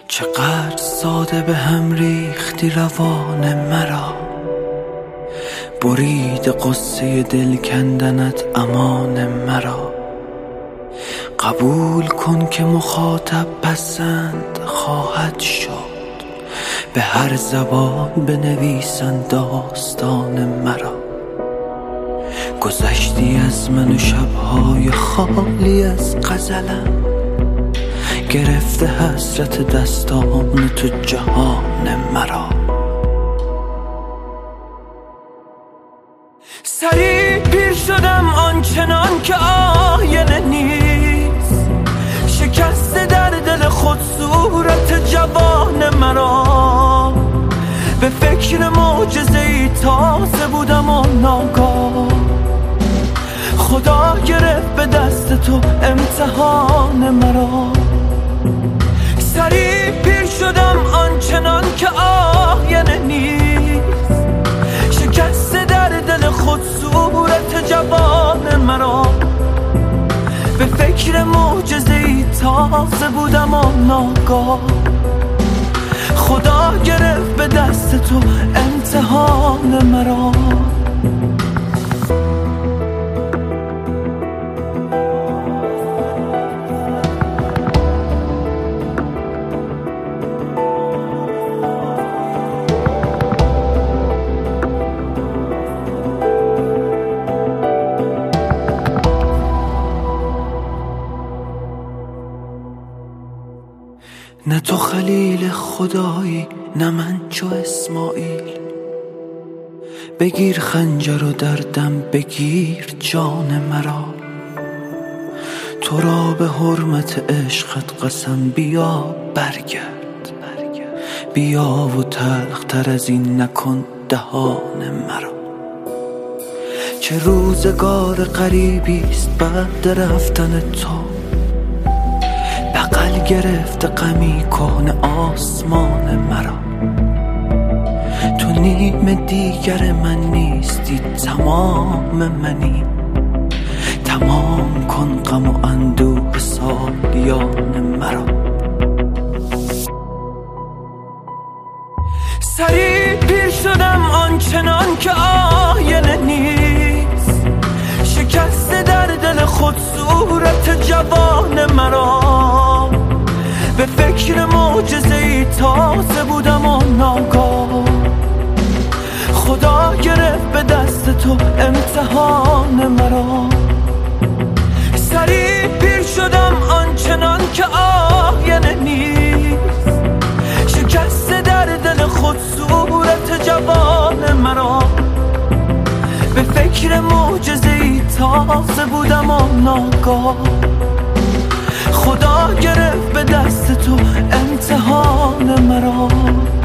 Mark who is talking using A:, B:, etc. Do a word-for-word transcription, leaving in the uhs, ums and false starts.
A: چقدر ساده به هم ریختی روان مرا، برید قصه دل کندنت امان مرا. قبول کن که مخاطب پسند خواهد شد، به هر زبان بنویسند داستان مرا. گذشتی از من و شبهای خالی از غزلم، گرفته حسرت دستان تو جهان مرا. سریع پیر شدم آنچنان که آینه نیست، شکسته در دل خود صورت جوان مرا. به فکر معجزه‌ای تازه بودم و ناگاه خدا گرفت به دست تو امتحان مرا. سریع پیر شدم آنچنان که آینه نیست، شکسته در دل خود صورت جوان مرا. به فکر معجزه‌ای تازه بودم و ناگاه خدا گرفت به دست تو امتحان مرا. نه تو خلیل خدایی نه من چو اسماعیل، بگیر خنجر و در دم بگیر جان مرا. تو را به حرمت عشقت قسم بیا برگرد، بیا و تلختر از این نکن دهان مرا. چه روزگار غریبیست بعد رفتن تو، بغل گرفت غمی کهنه آسمان مرا. تو نیم دیگر من نیستی تمام منی، تمام کن غم و اندوه سالیان مرا. سریع پیر شدم آنچنان که آینه نیست، شکسته در دل خود صورت جوان مرا. به فکر معجزه‌ای تازه بودم و ناگاه خدا گرفت به دست تو امتحان مرا. سریع پیر شدم آنچنان که آینه نیست، شکسته در دل خود صورت جوان مرا. به فکر معجزه‌ای تازه بودم و ناگاه خدا گرفت به دست تو امتحان مرا.